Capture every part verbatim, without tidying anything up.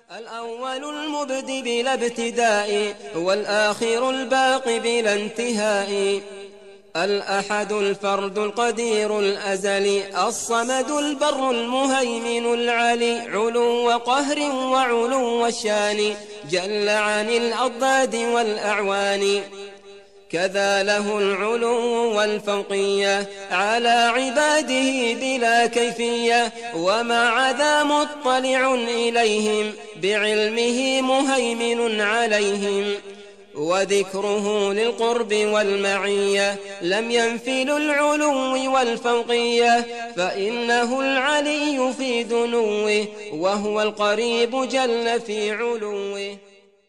الأول المبدي بلا ابتداء، والآخر الباقي بلا انتهاء. الأحد الفرد القدير الأزلي، الصمد البر المهيمن العلي، علو قهر وعلو الشان، جل عن الأضداد والأعوان. كذا له العلو والفوقية على عباده بلا كيفية، ومع ذا مطلع إليهم بعلمه مهيمن عليهم. وذكره للقرب والمعية لم ينفل العلو والفوقية، فإنه العلي في دنوه وهو القريب جل في علوه.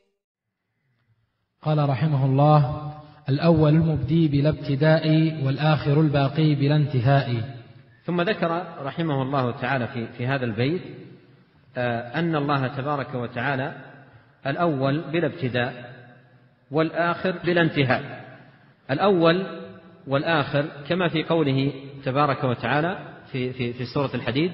قال رحمه الله: الأول المبدي بلا ابتداء، والآخر الباقي بلا انتهاء. ثم ذكر رحمه الله تعالى في, في هذا البيت أن الله تبارك وتعالى الأول بلا ابتداء والآخر بلا انتهاء. الأول والآخر كما في قوله تبارك وتعالى في, في, في سورة الحديد: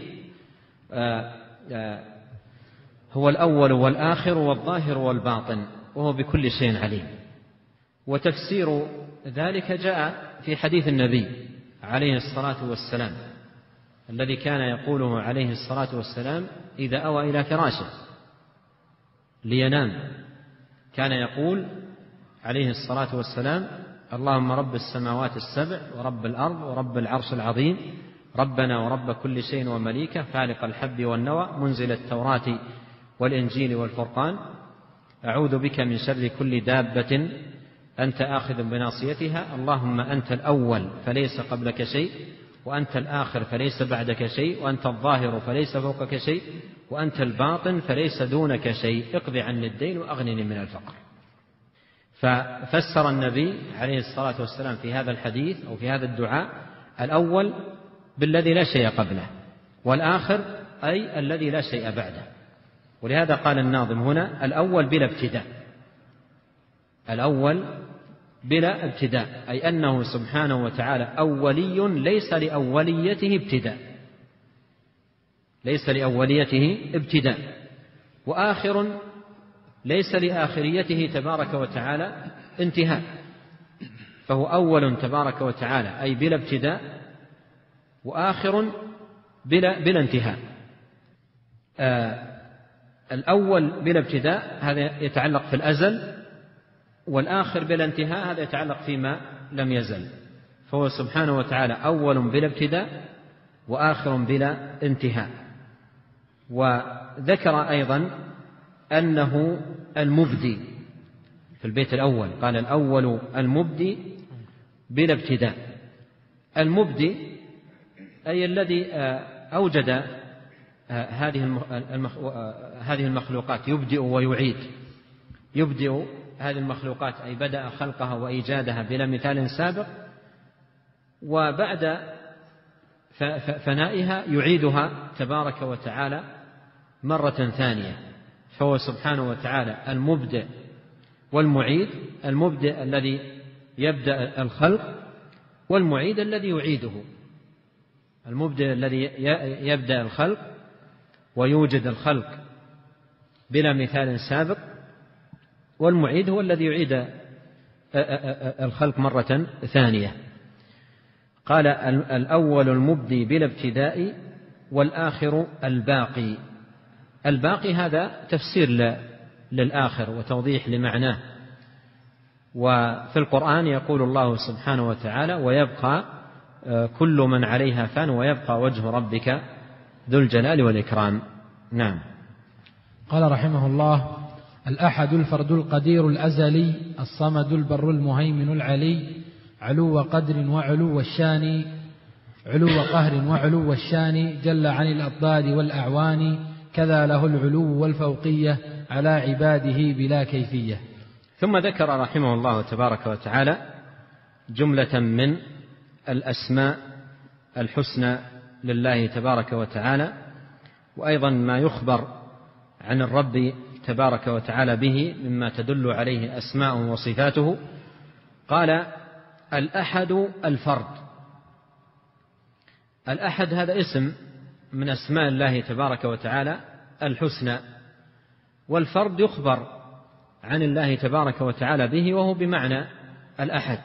هو الأول والآخر والظاهر والباطن وهو بكل شيء عليم. وتفسير ذلك جاء في حديث النبي عليه الصلاة والسلام الذي كان يقوله عليه الصلاة والسلام إذا أوى إلى فراشه لينام، كان يقول عليه الصلاة والسلام: اللهم رب السماوات السبع ورب الأرض ورب العرش العظيم، ربنا ورب كل شيء ومليكه، فالق الحب والنوى، منزل التوراة والإنجيل والفرقان، أعوذ بك من شر كل دابة أنت آخذ بناصيتها، اللهم أنت الأول فليس قبلك شيء، وأنت الآخر فليس بعدك شيء، وأنت الظاهر فليس فوقك شيء، وأنت الباطن فليس دونك شيء، اقض عني الدين وأغنني من الفقر. ففسر النبي عليه الصلاة والسلام في هذا الحديث أو في هذا الدعاء الأول بالذي لا شيء قبله، والآخر أي الذي لا شيء بعده. ولهذا قال الناظم هنا: الأول بلا ابتداء. الأول بلا ابتداء أي أنه سبحانه وتعالى أولي ليس لأوليته ابتداء، ليس لأوليته ابتداء، وآخر ليس لآخريته تبارك وتعالى انتهاء، فهو أول تبارك وتعالى أي بلا ابتداء، وآخر بلا, بلا انتهاء. آه الأول بلا ابتداء هذا يتعلق في الأزل، والآخر بلا انتهاء هذا يتعلق فيما لم يزل. فهو سبحانه وتعالى أول بلا ابتداء وآخر بلا انتهاء. وذكر أيضا أنه المبدي في البيت الأول، قال: الأول المبدي بلا ابتداء. المبدي أي الذي أوجد هذه المخلوقات، يبدئ ويعيد. يبدئ هذه المخلوقات أي بدأ خلقها وإيجادها بلا مثال سابق، وبعد فنائها يعيدها تبارك وتعالى مرة ثانية. فهو سبحانه وتعالى المبدئ والمعيد، المبدئ الذي يبدأ الخلق، والمعيد الذي يعيده. المبدئ الذي يبدأ الخلق ويوجد الخلق بلا مثال سابق، والمعيد هو الذي يعيد الخلق مرة ثانية. قال: الأول المبدي بلا ابتداء، والآخر الباقي. الباقي هذا تفسير للآخر وتوضيح لمعناه. وفي القرآن يقول الله سبحانه وتعالى: ويبقى كل من عليها فان ويبقى وجه ربك ذو الجلال والإكرام. نعم. قال رحمه الله: الأحد الفرد القدير الأزلي، الصمد البر المهيمن العلي، علو قدر وعلو الشان، علو قهر وعلو الشان، جل عن الأضداد والأعوان. كذا له العلو والفوقية على عباده بلا كيفية. ثم ذكر رحمه الله تبارك وتعالى جملة من الأسماء الحسنى لله تبارك وتعالى، وأيضا ما يخبر عن الرب تبارك وتعالى به مما تدل عليه أسماء وصفاته. قال: الأحد الفرد. الأحد هذا اسم من أسماء الله تبارك وتعالى الحسنى، والفرد يخبر عن الله تبارك وتعالى به، وهو بمعنى الأحد.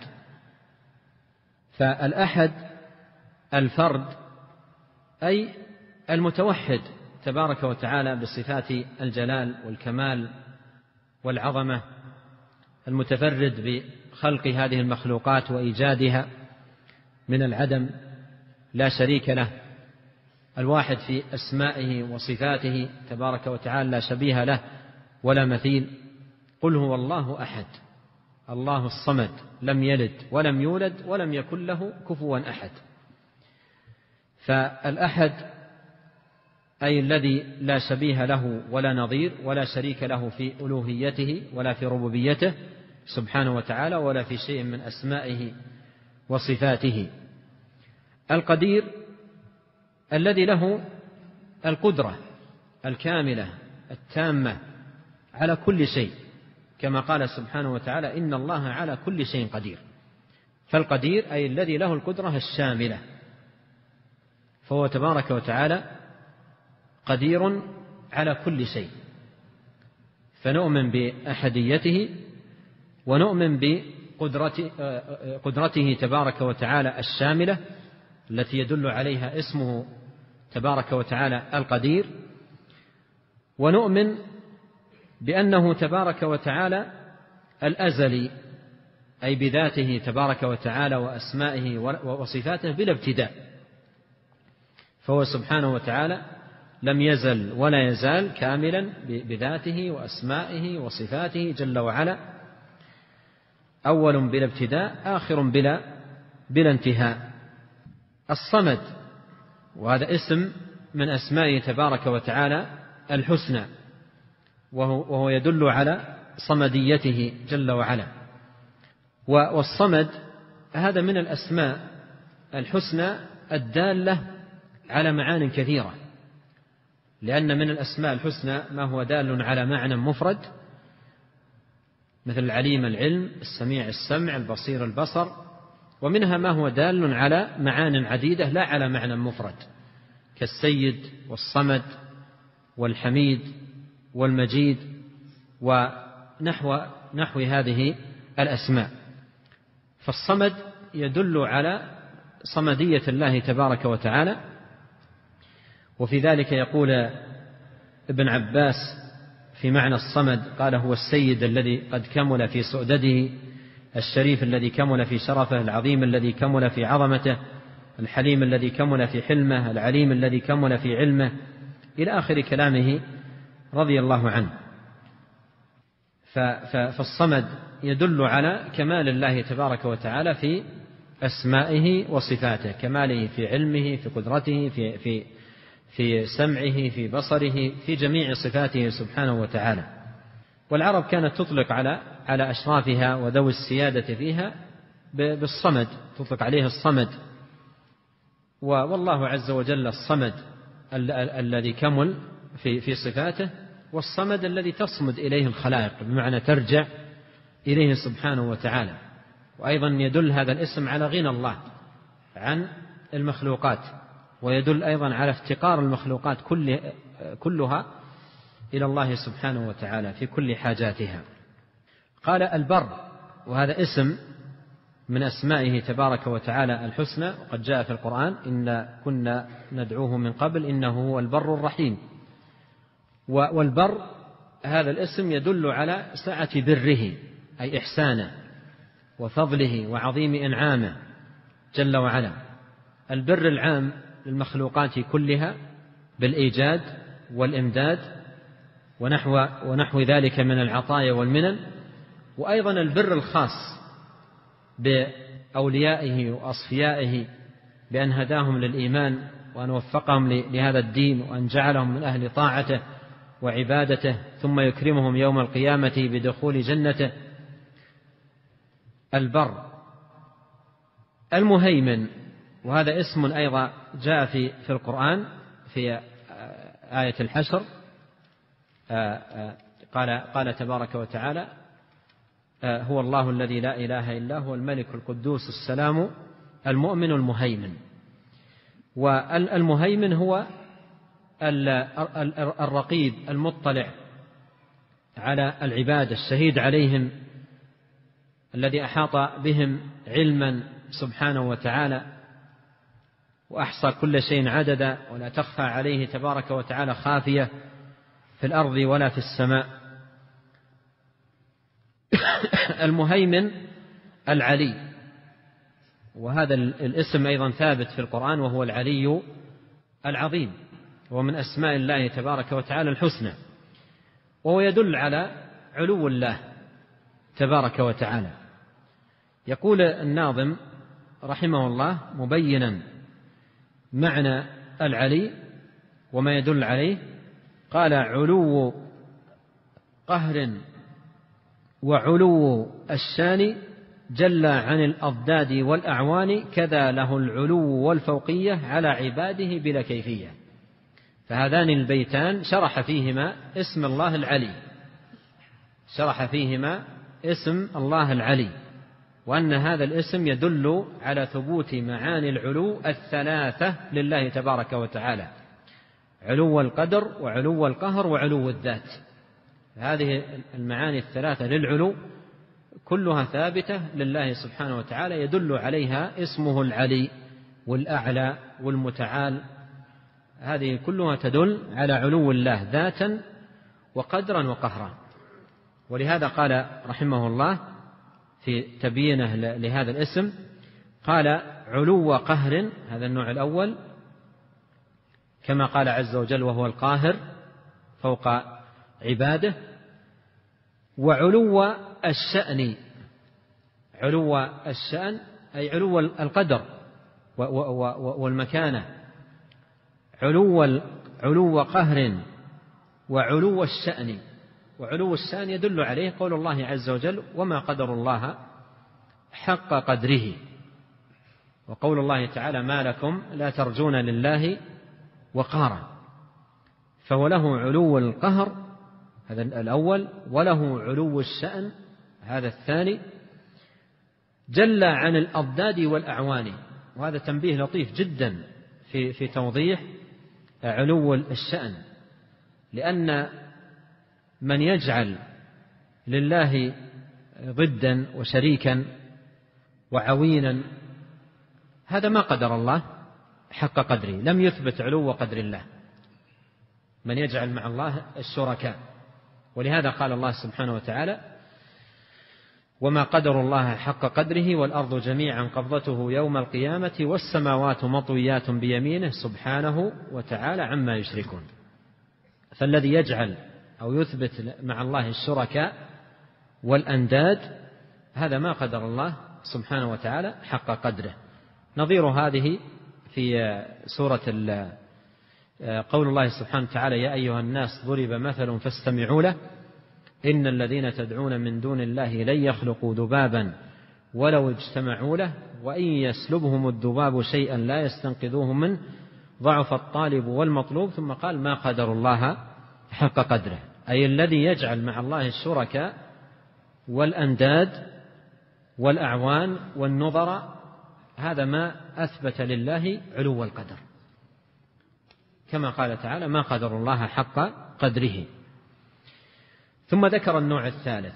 فالأحد الفرد أي المتوحد تبارك وتعالى بصفات الجلال والكمال والعظمة، المتفرد بخلق هذه المخلوقات وإيجادها من العدم لا شريك له، الواحد في أسمائه وصفاته تبارك وتعالى لا شبيه له ولا مثيل. قل هو الله أحد الله الصمد لم يلد ولم يولد ولم يكن له كفوا أحد. فالأحد أي الذي لا شبيه له ولا نظير ولا شريك له في ألوهيته ولا في ربوبيته سبحانه وتعالى ولا في شيء من أسمائه وصفاته. القدير الذي له القدرة الكاملة التامة على كل شيء، كما قال سبحانه وتعالى إن الله على كل شيء قدير. فالقدير أي الذي له القدرة الشاملة، فهو تبارك وتعالى قدير على كل شيء. فنؤمن بأحديته ونؤمن بقدرته تبارك وتعالى الشاملة التي يدل عليها اسمه تبارك وتعالى القدير، ونؤمن بأنه تبارك وتعالى الأزلي أي بذاته تبارك وتعالى وأسمائه وصفاته بلا ابتداء، فهو سبحانه وتعالى لم يزل ولا يزال كاملا بذاته وأسمائه وصفاته جل وعلا، أول بلا ابتداء آخر بلا, بلا انتهاء. الصمد، وهذا اسم من أسمائه تبارك وتعالى الحسنى، وهو, وهو يدل على صمديته جل وعلا. والصمد هذا من الأسماء الحسنى الدالة على معان كثيرة، لأن من الأسماء الحسنى ما هو دال على معنى مفرد مثل العليم العلم، السميع السمع، البصير البصر، ومنها ما هو دال على معان عديدة لا على معنى مفرد كالسيد والصمد والحميد والمجيد ونحو نحو هذه الأسماء. فالصمد يدل على صمدية الله تبارك وتعالى. وفي ذلك يقول ابن عباس في معنى الصمد قال هو السيد الذي قد كمل في سؤدده، الشريف الذي كمل في شرفه، العظيم الذي كمل في عظمته، الحليم الذي كمل في حلمه، العليم الذي كمل في علمه، إلى آخر كلامه رضي الله عنه. فالصمد يدل على كمال الله تبارك وتعالى في أسمائه وصفاته، كماله في علمه، في قدرته، في, في, في سمعه، في بصره، في جميع صفاته سبحانه وتعالى. والعرب كانت تطلق على على أشرافها وذوي السيادة فيها بالصمد، تطلق عليه الصمد. والله عز وجل الصمد الذي كمل في في صفاته، والصمد الذي تصمد إليه الخلائق بمعنى ترجع إليه سبحانه وتعالى. وأيضا يدل هذا الاسم على غنى الله عن المخلوقات، ويدل أيضا على افتقار المخلوقات كلها إلى الله سبحانه وتعالى في كل حاجاتها. قال البر، وهذا اسم من أسمائه تبارك وتعالى الحسنى، وقد جاء في القرآن إن كنا ندعوه من قبل إنه هو البر الرحيم. والبر هذا الاسم يدل على سعة بره أي إحسانه وفضله وعظيم إنعامه جل وعلا. البر العام للمخلوقات كلها بالإيجاد والإمداد ونحو, ونحو ذلك من العطايا والمنن، وأيضا البر الخاص بأوليائه وأصفيائه بأن هداهم للإيمان وأن وفقهم لهذا الدين وأن جعلهم من أهل طاعته وعبادته، ثم يكرمهم يوم القيامة بدخول جنته. البر المهيمن، وهذا اسم أيضا جاء في في القرآن في آية الحشر، قال قال تبارك وتعالى هو الله الذي لا إله إلا هو الملك القدوس السلام المؤمن المهيمن. والمهيمن هو الرقيب المطلع على العباد، الشهيد عليهم، الذي أحاط بهم علما سبحانه وتعالى وأحصى كل شيء عددا، ولا تخفى عليه تبارك وتعالى خافية في الأرض ولا في السماء. المهيمن العلي، وهذا الاسم أيضا ثابت في القرآن، وهو العلي العظيم، ومن أسماء الله تبارك وتعالى الحسنى، وهو يدل على علو الله تبارك وتعالى. يقول الناظم رحمه الله مبينا معنى العلي وما يدل عليه، قال: علو قهر وعلو الشان جل عن الأضداد والأعوان، كذا له العلو والفوقية على عباده بلا كيفية. فهذان البيتان شرح فيهما اسم الله العلي، شرح فيهما اسم الله العلي، وأن هذا الاسم يدل على ثبوت معاني العلو الثلاثة لله تبارك وتعالى: علو القدر وعلو القهر وعلو الذات. هذه المعاني الثلاثة للعلو كلها ثابتة لله سبحانه وتعالى، يدل عليها اسمه العلي والأعلى والمتعال. هذه كلها تدل على علو الله ذاتا وقدرا وقهرا. ولهذا قال رحمه الله في تبيينه لهذا الاسم، قال: علو قهر، هذا النوع الأول، كما قال عز وجل وهو القاهر فوق عباده. وعلو الشأن، علو الشأن أي علو القدر والمكانة. علو علو قهر وعلو الشأن. وعلو الشأن يدل عليه قول الله عز وجل: وما قدر الله حق قدره. وقول الله تعالى: ما لكم لا ترجون لله وقارا. فهو له علو القهر، هذا الأول، وله علو الشأن، هذا الثاني، جل عن الأضداد والأعوان. وهذا تنبيه لطيف جدا في في توضيح علو الشأن، لأن من يجعل لله ضدا وشريكا وعوينا هذا ما قدر الله حق قدره، لم يثبت علو قدر الله، من يجعل مع الله الشركاء. ولهذا قال الله سبحانه وتعالى: وما قدر الله حق قدره والأرض جميعا قبضته يوم القيامة والسماوات مطويات بيمينه سبحانه وتعالى عما يشركون. فالذي يجعل أو يثبت مع الله الشركاء والأنداد هذا ما قدر الله سبحانه وتعالى حق قدره. نظير هذه في سورة قول الله سبحانه وتعالى: يا أيها الناس ضرب مثل فاستمعوا له إن الذين تدعون من دون الله لن يخلقوا ذبابا ولو اجتمعوا له وإن يسلبهم الذباب شيئا لا يستنقذوه منه ضعف الطالب والمطلوب. ثم قال: ما قدر الله حق قدره، أي الذي يجعل مع الله الشركاء والأنداد والأعوان والنظر، هذا ما أثبت لله علو القدر، كما قال تعالى: ما قدر الله حق قدره. ثم ذكر النوع الثالث،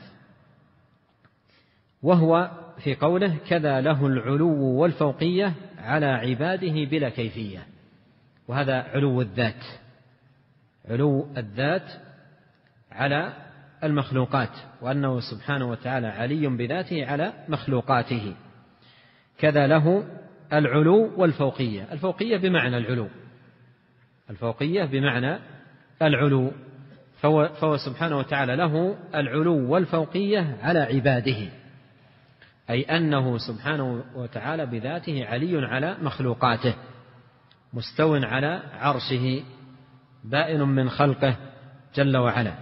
وهو في قوله: كذا له العلو والفوقية على عباده بلا كيفية. وهذا علو الذات، علو الذات على المخلوقات، وأنه سبحانه وتعالى علي بذاته على مخلوقاته. كذا له العلو والفوقية، الفوقية بمعنى العلو، الفوقية بمعنى العلو، فهو, فهو سبحانه وتعالى له العلو والفوقية على عباده، أي أنه سبحانه وتعالى بذاته علي على مخلوقاته، مستو على عرشه، بائن من خلقه جل وعلا.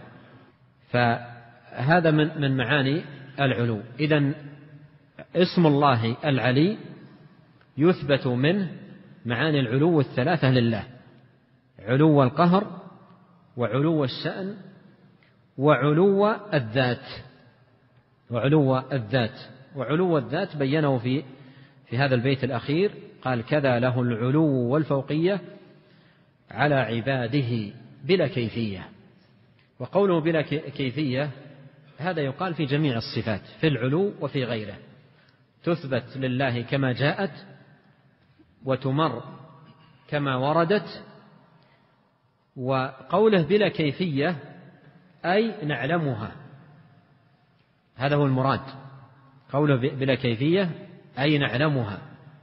فهذا من من معاني العلو. إذن اسم الله العلي يثبت منه معاني العلو الثلاثة لله: علو القهر وعلو الشأن وعلو الذات. وعلو الذات وعلو الذات بينه في في هذا البيت الأخير، قال: كذا له العلو والفوقية على عباده بلا كيفية. وقوله بلا كيفية هذا يقال في جميع الصفات، في العلو وفي غيره، تثبت لله كما جاءت وتمر كما وردت. وقوله بلا كيفية أي نعلمها، هذا هو المراد، قوله بلا كيفية أي نعلمها.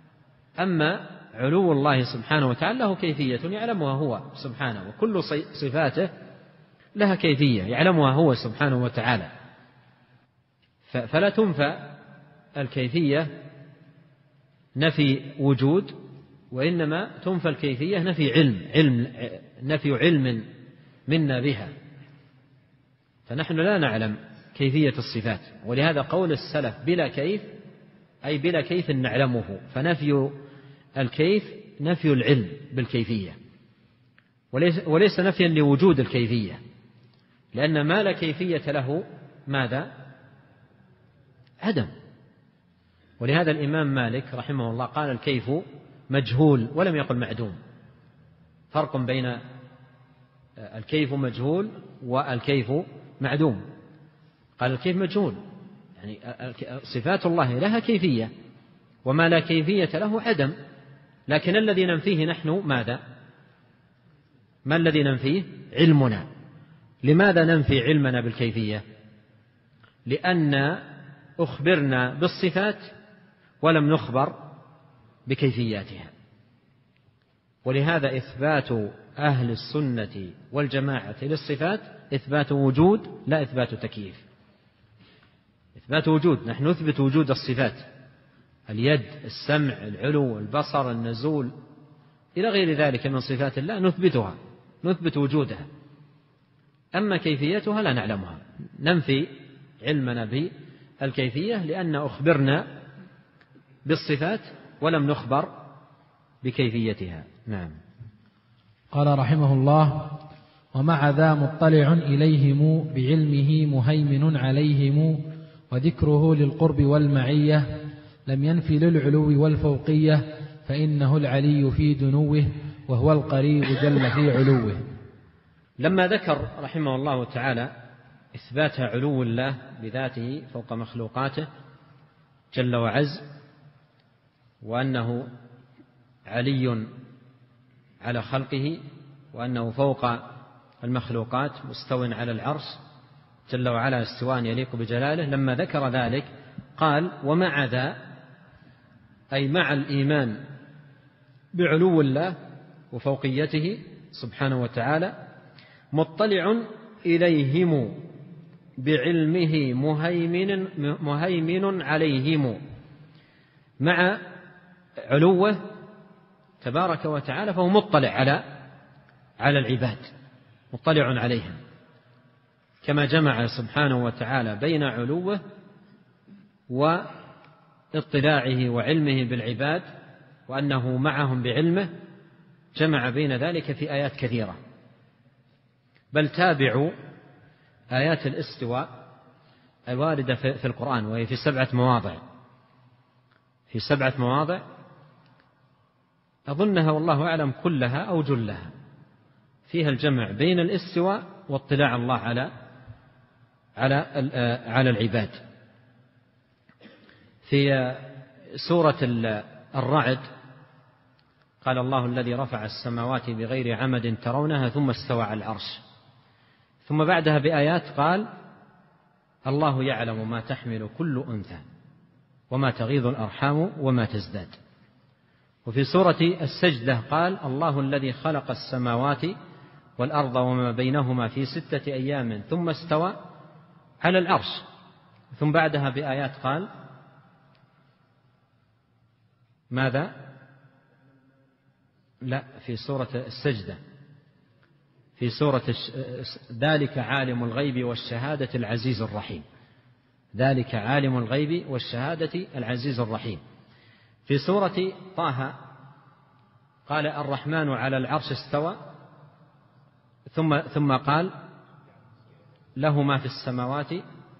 أما علو الله سبحانه وتعالى له كيفية يعلمها هو سبحانه، وكل صفاته لها كيفية يعلمها هو سبحانه وتعالى، فلا تنفى الكيفية نفي وجود، وإنما تنفى الكيفية نفي علم, علم نفي علم منا بها، فنحن لا نعلم كيفية الصفات. ولهذا قول السلف بلا كيف أي بلا كيف نعلمه، فنفي الكيف نفي العلم بالكيفية، وليس, وليس نفيا لوجود الكيفية، لأن ما لا كيفية له ماذا؟ عدم. ولهذا الإمام مالك رحمه الله قال الكيف مجهول ولم يقل معدوم، فرق بين الكيف مجهول والكيف معدوم. قال الكيف مجهول، يعني صفات الله لها كيفية، وما لا كيفية له عدم، لكن الذي ننفيه نحن ماذا؟ ما الذي ننفيه؟ علمنا. لماذا ننفي علمنا بالكيفية؟ لأن أخبرنا بالصفات ولم نخبر بكيفياتها. ولهذا إثبات أهل السنة والجماعة للصفات إثبات وجود لا إثبات تكييف. إثبات وجود، نحن نثبت وجود الصفات، اليد، السمع، العلو، البصر، النزول إلى غير ذلك من صفات الله نثبتها، نثبت وجودها. أما كيفيتها لا نعلمها، ننفي علمنا بالكيفية لأن أخبرنا بالصفات ولم نخبر بكيفيتها. نعم. قال رحمه الله: ومع ذا مطلع إليهم بعلمه مهيمن عليهم، وذكره للقرب والمعية لم ينفي للعلو والفوقية، فإنه العلي في دنوه وهو القريب جل في علوه. لما ذكر رحمه الله تعالى إثبات علو الله بذاته فوق مخلوقاته جل وعز، وأنه علي على خلقه، وأنه فوق المخلوقات مستو على العرش جل وعلا استواء يليق بجلاله، لما ذكر ذلك قال: ومع ذا أي مع الإيمان بعلو الله وفوقيته سبحانه وتعالى، مطلع إليهم بعلمه مهيمن, مهيمن عليهم. مع علوه تبارك وتعالى فهو مطلع على على العباد، مطلع عليهم، كما جمع سبحانه وتعالى بين علوه واطلاعه وعلمه بالعباد وأنه معهم بعلمه، جمع بين ذلك في آيات كثيرة. بل تابعوا آيات الاستواء الواردة في القرآن، وهي في سبعة مواضع، في سبعة مواضع أظنها والله أعلم كلها أو جلها فيها الجمع بين الاستواء واطلاع الله على على على العباد. في سورة الرعد قال: الله الذي رفع السماوات بغير عمد ترونها ثم استوى على العرش. ثم بعدها بآيات قال: الله يعلم ما تحمل كل أنثى وما تغيض الأرحام وما تزداد. وفي سورة السجدة قال: الله الذي خلق السماوات والأرض وما بينهما في ستة أيام ثم استوى على العرش. ثم بعدها بآيات قال: ماذا؟ لا، في سورة السجدة، في سورة ذلك عالم الغيب والشهادة العزيز الرحيم، ذلك عالم الغيب والشهادة العزيز الرحيم. في سورة طه قال: الرحمن على العرش استوى، ثم ثم قال: له ما في السماوات،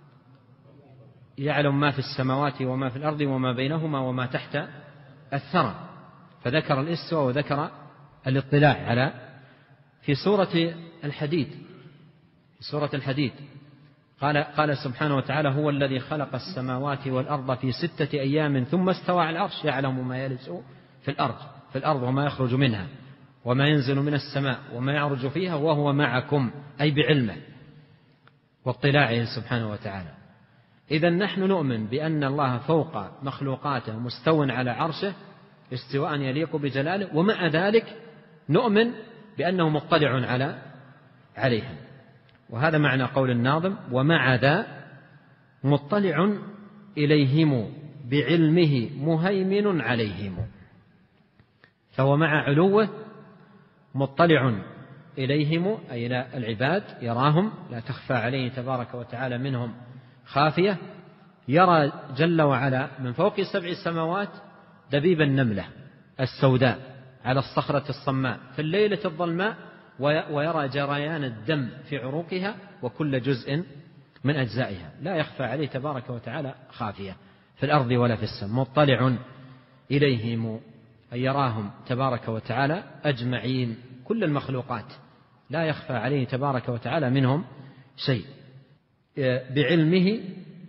يعلم ما في السماوات وما في الأرض وما بينهما وما تحت الثرى، فذكر الاستواء وذكر الاطلاع على. في سورة الحديد سورة الحديد قال, قال سبحانه وتعالى: هو الذي خلق السماوات والأرض في ستة أيام ثم استوى على العرش يعلم ما يلج في الأرض في الأرض وما يخرج منها وما ينزل من السماء وما يعرج فيها وهو معكم، أي بعلمه واطلاعه سبحانه وتعالى. إذن نحن نؤمن بأن الله فوق مخلوقاته مستو على عرشه استواء يليق بجلاله، ومع ذلك نؤمن بأنه مطلع على عليهم. وهذا معنى قول الناظم: ومع ذا مطلع إليهم بعلمه مهيمن عليهم. فهو مع علوه مطلع إليهم، أي إلى العباد، يراهم، لا تخفى عليه تبارك وتعالى منهم خافية. يرى جل وعلا من فوق سبع سماوات دبيب النملة السوداء على الصخرة الصماء في الليلة الظلماء، ويرى جريان الدم في عروقها وكل جزء من أجزائها، لا يخفى عليه تبارك وتعالى خافية في الأرض ولا في السماء. مطلع إليهم، أي يراهم تبارك وتعالى أجمعين، كل المخلوقات لا يخفى عليه تبارك وتعالى منهم شيء. بعلمه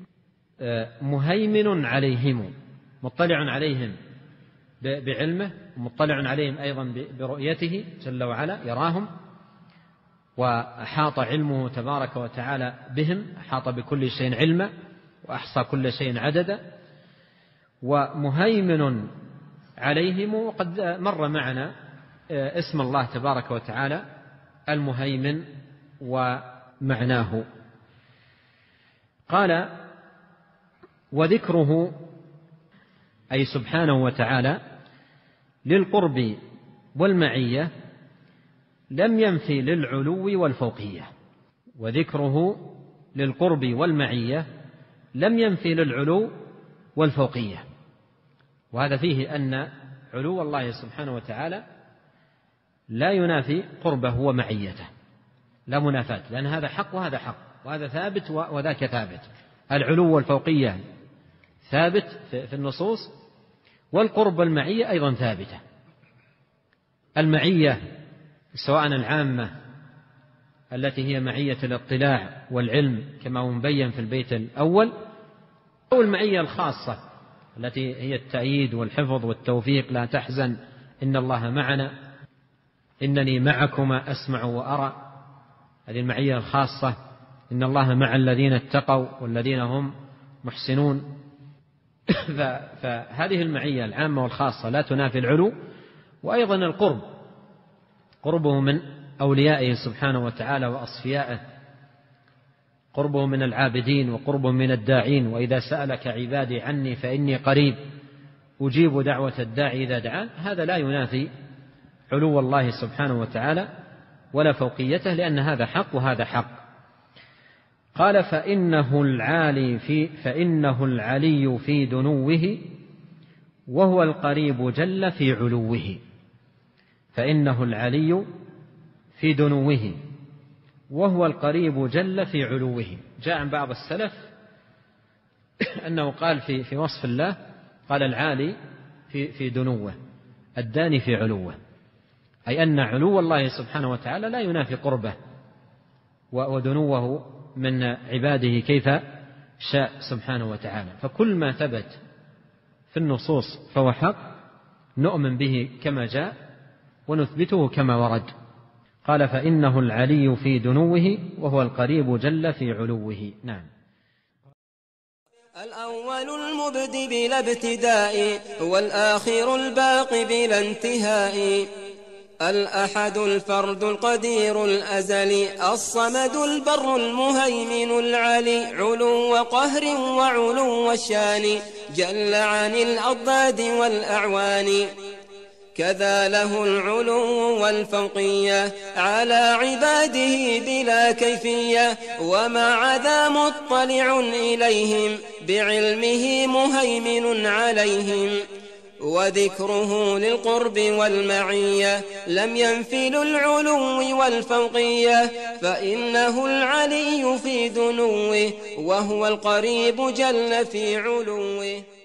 مهيمن عليهم، مطلع عليهم بعلمه، مطلع عليهم أيضا برؤيته جل وعلا، يراهم وأحاط علمه تبارك وتعالى بهم، أحاط بكل شيء علما وأحصى كل شيء عددا. ومهيمن عليهم، وقد مر معنا اسم الله تبارك وتعالى المهيمن ومعناه. قال: وذكره أي سبحانه وتعالى للقرب والمعية لم ينفي للعلو والفوقية. وذكره للقرب والمعية لم ينفي للعلو والفوقية. وهذا فيه أن علو الله سبحانه وتعالى لا ينافي قربه ومعيته، لا منافاة، لأن هذا حق وهذا حق، وهذا ثابت وذاك ثابت. العلو والفوقية ثابت في النصوص، والقرب والمعية أيضا ثابتة. المعية سواء العامة التي هي معية الاطلاع والعلم كما هو مبين في البيت الأول، أو المعية الخاصة التي هي التأييد والحفظ والتوفيق: لا تحزن إن الله معنا، إنني معكما أسمع وأرى. هذه المعية الخاصة: إن الله مع الذين اتقوا والذين هم محسنون. فهذه المعية العامة والخاصة لا تنافي العلو. وأيضا القرب، قربه من أوليائه سبحانه وتعالى وأصفيائه، قربه من العابدين وقربه من الداعين: وإذا سألك عبادي عني فإني قريب أجيب دعوة الداعي إذا دعان. هذا لا ينافي علو الله سبحانه وتعالى ولا فوقيته، لأن هذا حق وهذا حق. قال: فإنه العالي في فإنه العلي في دنوه وهو القريب جل في علوه. فإنه العلي في دنوه وهو القريب جل في علوه. جاء عن بعض السلف أنه قال في في وصف الله، قال: العالي في في دنوه، الداني في علوه، أي أن علو الله سبحانه وتعالى لا ينافي قربه ودنوه من عباده كيف شاء سبحانه وتعالى. فكل ما ثبت في النصوص فهو حق، نؤمن به كما جاء ونثبته كما ورد. قال: فإنه العلي في دنوه وهو القريب جل في علوه. نعم. الأول المبدي بلا ابتداء، والآخر الباقي بلا انتهاء، الأحد الفرد القدير الأزلي، الصمد البر المهيمن العلي، علو وقهر وعلو الشان، جل عن الأضداد والأعوان. كذا له العلو والفوقية على عباده بلا كيفية، ومع ذا مطلع إليهم بعلمه مهيمن عليهم. وذكره للقرب والمعية لم ينفي للعلو والفوقية، فإنه العلي في دنوه وهو القريب جل في علوه.